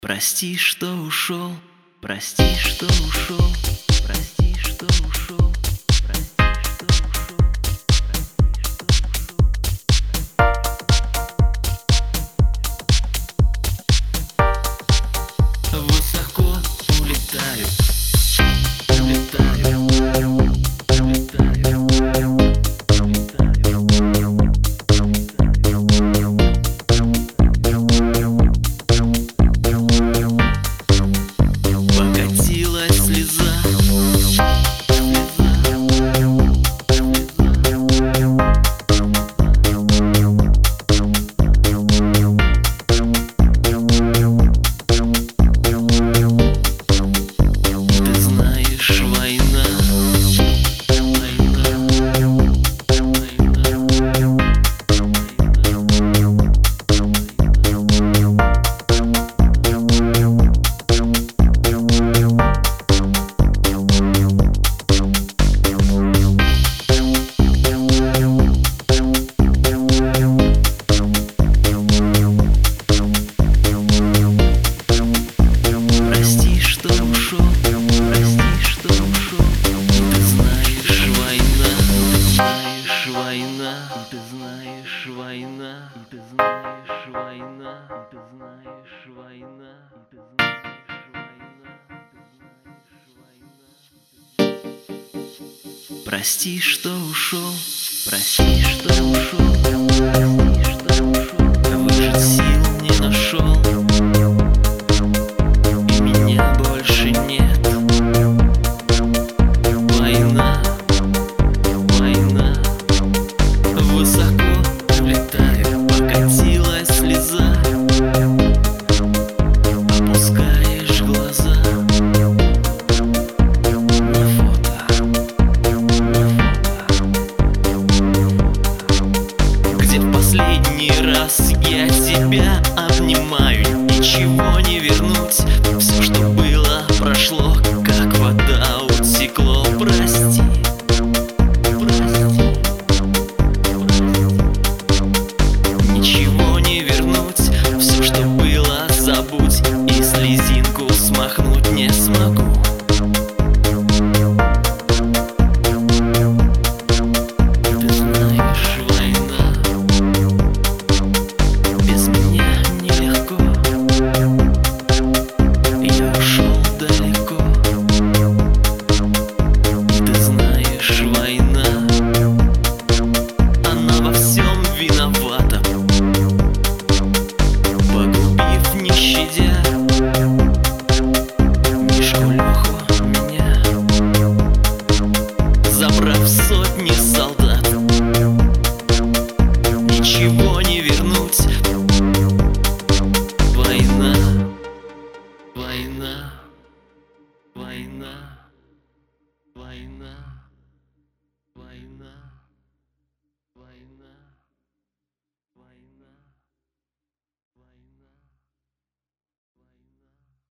Прости, что ушел, прости, что ушел, прости, что ушел, прости, что ушел, прости, что ушел. Высоко улетаю, улетаю, улетаю, покатилась слеза, ты знаешь, война, прости, что ушел, прости, что ушел. Ты знаешь, война, ты знаешь, война, ты знаешь, война, ты знаешь, война, ты знаешь, война, ты знаешь, война. Прости, что ушел, прости, что ушел, прости, что ушел. Выжить сил не нашел, и меня больше нет. Война, война, высоко улетаю, покатилась слеза, опускаешь глаза на фото, где в последний раз я тебя обнимаю. Ничего не вернуть, все, что было, прошло, как вода утекло. Прости, прости, прости. Ничего не вернуть, все, что было, забудь, и слезинку смахнуть не смогу. Ты знаешь, война, без меня нелегко. Я ушел далеко. Ты знаешь, война, она во всем виновата, погубив, не щадя,